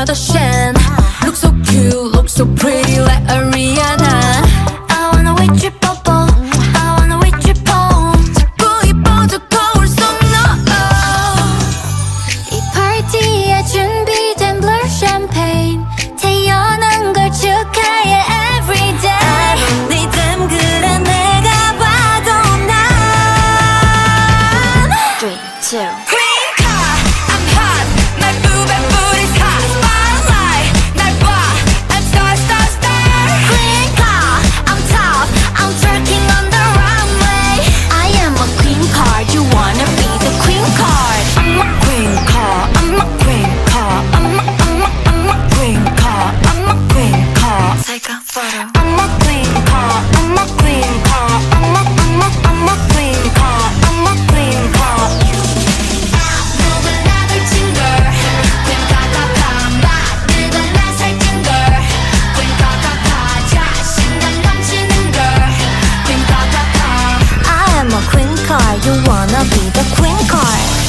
another Shan. Look so cute, look so pretty like Ariana. I wanna with you 뽀뽀, I wanna with you 뽀. 자꾸 이뻐도 거울 속 너. 이 파티에 준비된 blur champagne. 태어난 걸 축하해 everyday. 네 닮그란 내가 봐도 난 3, 2 You wanna be the queen card.